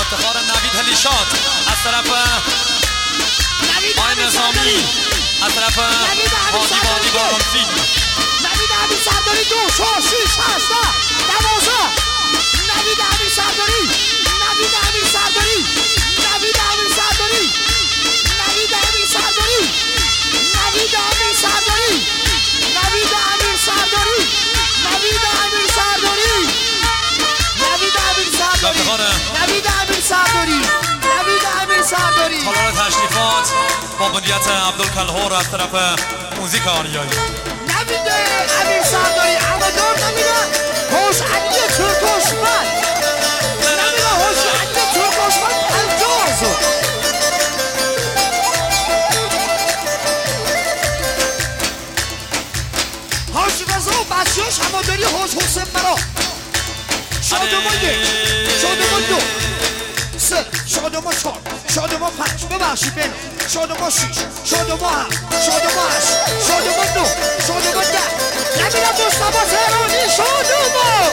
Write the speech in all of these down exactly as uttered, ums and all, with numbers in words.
افتخار نوید هلیشاد از طرف آی نظامی، از طرف هادی بادی بارانفی. نوید امیر سرداری دو چهار شیش هشت ده دوازده. نوید امیر سرداری، نوید امیر سرداری، نوید امیر سرداری، نوید امیر سرداری، نوید امیر سرداری، نوید امیر سرداری، نوید امیر سرداری، نوید امیر سرداری، نوید امیر سرداری، نوید امیر سرداری. تالار تشریفات با مدیریت عبدالکلهور از طرف موزیک آریایی. نوید امیر سرداری هوادار نمیره هوش علی ترکشمن، نمیره هوش علی ترکشمن پنجازو. هاش رضا و بچه‌هاش هواداری هوش حسین مرا. شادمان یک، شادمان دو، سه، شادمان چهار، شادمان پنج، ببخشید بین، شادمان شیش، شادمان هفت، شادمان هشت، شادمان نو، شادمان ده. نمیرم مصطفی تهرانی شادمان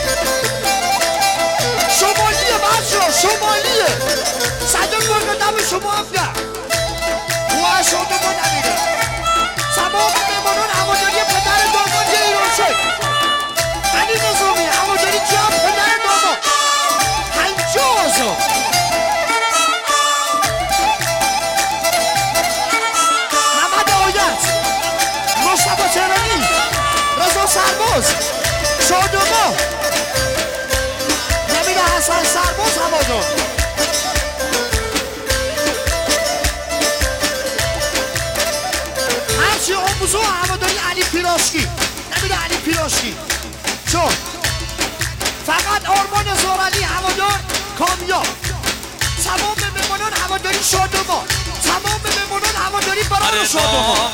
شمالیه بچه‌ها، شمالیه صدر مرگ دم شما افگر و شادمان نمیره. تمام مهمانان هواداری پدر داماد ایران شد علی نظامی، هواداری جمع پدر داماد پنجازو. محمد آیت، مصطفی تهرانی، رضا سرباز، شادمان، نمیده حسن سرباز هوادار. هرچی آموزو هواداری علی پیراشکی، نمیده علی پیراشکی. چون فقط آرمان زورعلی هوادار کامیاب. تمام مهمانان هواداری شادمان، تمام مهمانان هواداری برای شادمان.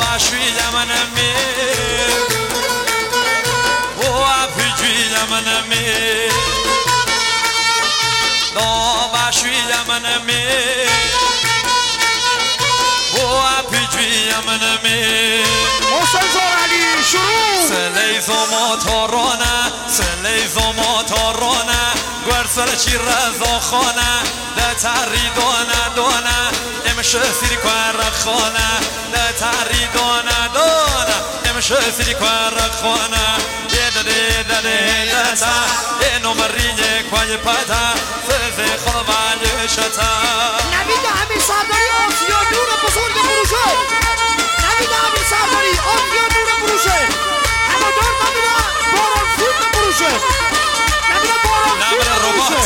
حسین زورعلی شروع. سلیزما تارانه، سلیزما تارانه، گرسل چی رضا خانه، ده تری دانه دانه، نمیشه سری کار خانه، ده تری دانه دانه، نمیشه سری کار خانه. یه دده دده دتا، یه نمرینه کوی پتا، سزه خواهی شتا. نوید امیر سرداری آسیا نور بزرگ فروشه. نوید امیر سرداری آسیا نور فروشه. هوادار نمیره باران فیلم فروشه. نمیره باران فیلم فروشه.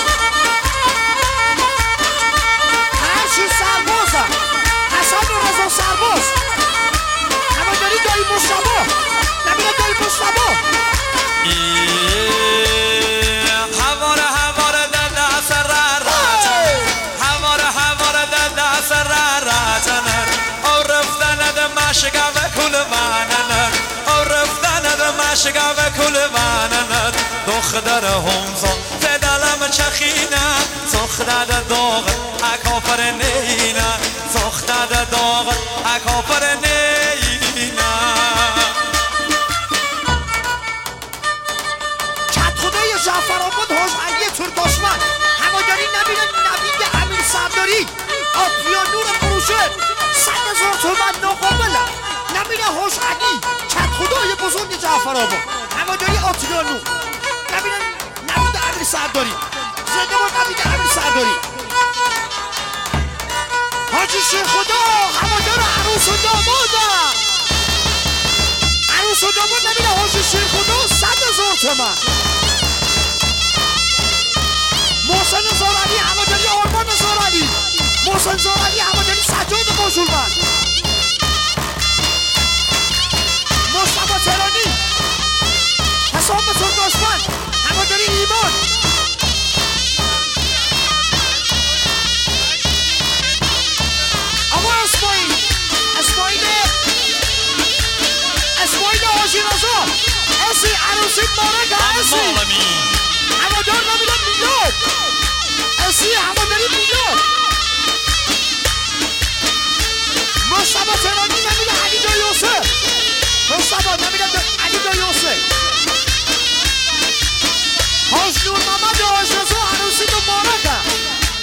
هرچی سربازم حسن و رضا سرباز، هواداری دایی مصطفی، نمیره دایی مصطفی. هواره هواره دده سرارت، هواره هواره دده سرارت، او رفتن ده مشگا و کل وانن، او رفتن ده مشگا و کل وانن. دختر همزا زدلم چخینه، سخت داغ اکافر نینا، سخت داغ اکافر نینا. جعفر آباد هاش علی ترکشمن، هواداری نمیره نوید امیر سرداری آتیا نور فروشه. صد هزار تومن ناقابله. نمیره هاش علی کت خدای بزرگ جعفر آباد، هواداری آتیا نور. نمیره نوید امیر سرداری، زنده باد نوید امیر سرداری. حاجی شیخ خدا هوادار عروس و دامادم، عروس و داماد. نمیره حاجی شیخ خدا صد هزار تومن. محسن زورعلی هواداری آرمان زورعلی، محسن زورعلی هواداری سجاد ماژولمند، مصطفی تهرانی، حسام ترکشمن، هواداری ایمان. آقا اسماعیل، اسماعیل اسماعیل حاجی رضا، اسی عروسی مارک اسی هوادار نمیدن میلاد، اسی هواداری میلاد. مصطفی تهرانی نمیده علی دایوسه، مصطفی نمیده علی دایوسه. حاج نور محمد حاج رضا عروسی مبارکه،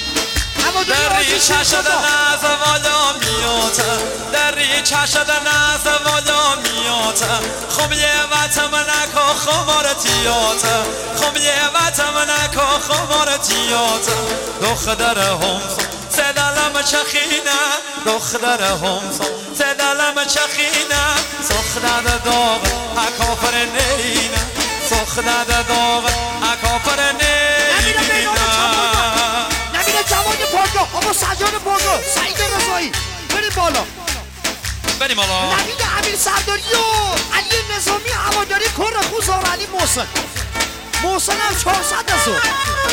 ریچه شده نزد والا میاته در ریچه شده نزد والا میاته خب یه وطم نکو خمارتیاته خب یه وطم نکو خمارتیاته دختر همسا سدلم چخینه دختر همسا سدلم چخینه سخنه داغ اکافر نینه سخنه داغ اکافر نینه نبینه جوان پرگاه آقا سجان پرگاه سعید رضایی بریم بالا بریم بالا نبینه امیر سرداری و علی نظامی هواداری کر خوزار علی محسن محسن هم چهارصد هزار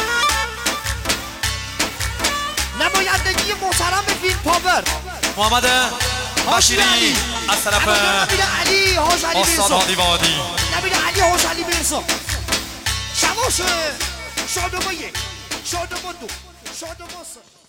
نمایندگی محترم فیلم پاور محمد بشیری از طرف علی حاج علی استاد هادی وادی نبینه علی حاج علی برسا شواش شادوما یک شادوما دو شادوما سه